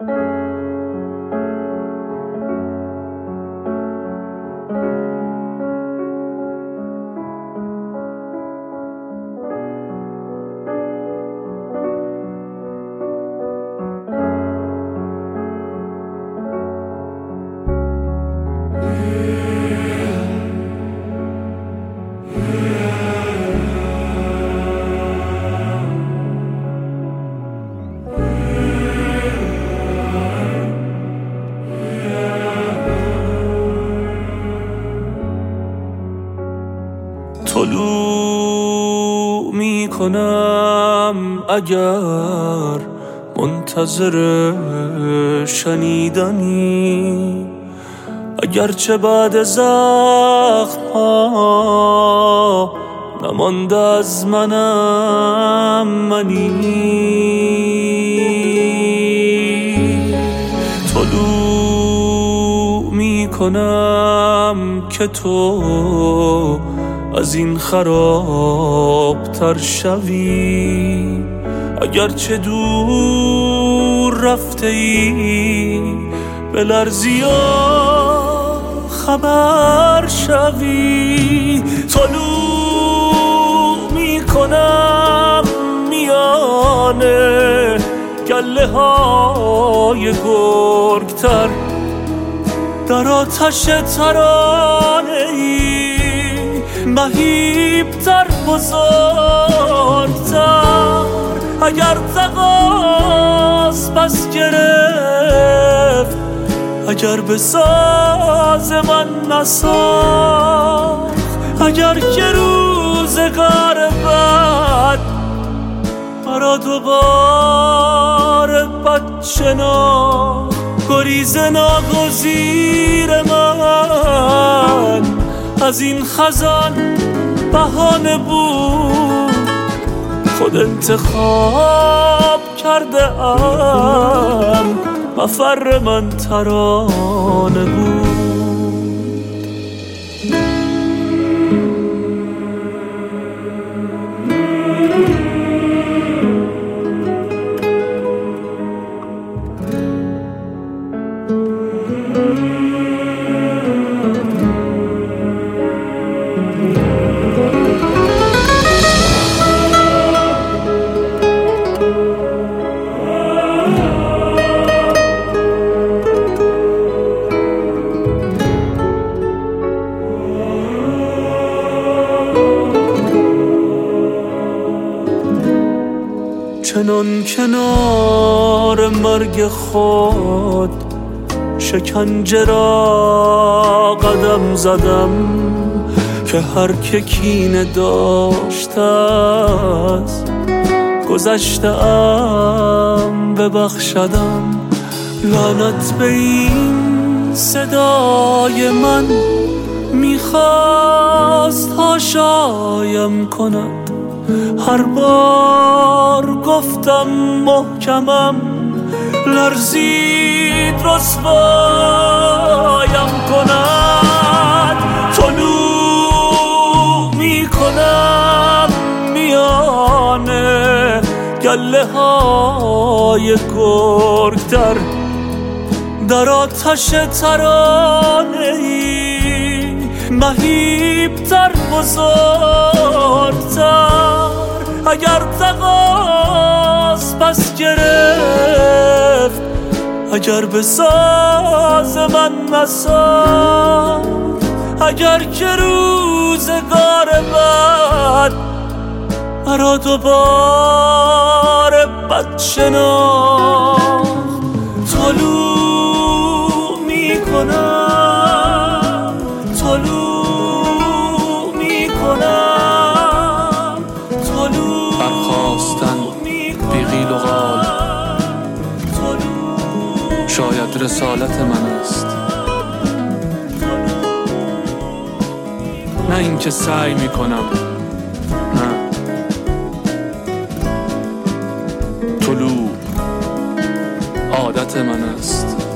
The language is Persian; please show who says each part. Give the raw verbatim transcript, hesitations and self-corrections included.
Speaker 1: طلوع می کنم اگر منتظر شنیدنی، اگرچه بعد زخم ها نمانده از منم منی. طلوع می کنم که تو از این خراب تر شوی، اگرچه دور رفته ای به لرزی و خبر شوی. طلوع می کنم میانه گله های گرگتر، در آتش ترانه ای مهیبتر بزرگتر. اگر تقاس پس گرفت، اگر به ساز من نساخت، اگر که روزگار بد مرا دوباره بد شناخت، گریز ناگزیر من از این خزان بهانه بود. خود انتخاب کرده ام، مفر من ترانه بود. چنان کنار مرگ خود شکنجه را قدم زدم، که هر که کینه داشته از گذشته ام ببخشدم. لعنت به این صدای من میخواست هاشایم کند، هر بار گفتم محکمم لرزید رسوایم کند. طلوع می کنم میانه گله های گرگتر، در آتش ترانه ای مهیبتر بزرگتر. اگر تقاس پس گرفت، اگر به ساز من نساخت، اگر که روزگار بد مرا دوباره بد شناخت. طلوع می کنم، طلوع می کنم، طلوع
Speaker 2: برخاستن بی قیل و قال شاید رسالت من است، نه اینکه سعی می کنم. نه، طلوع عادت من است.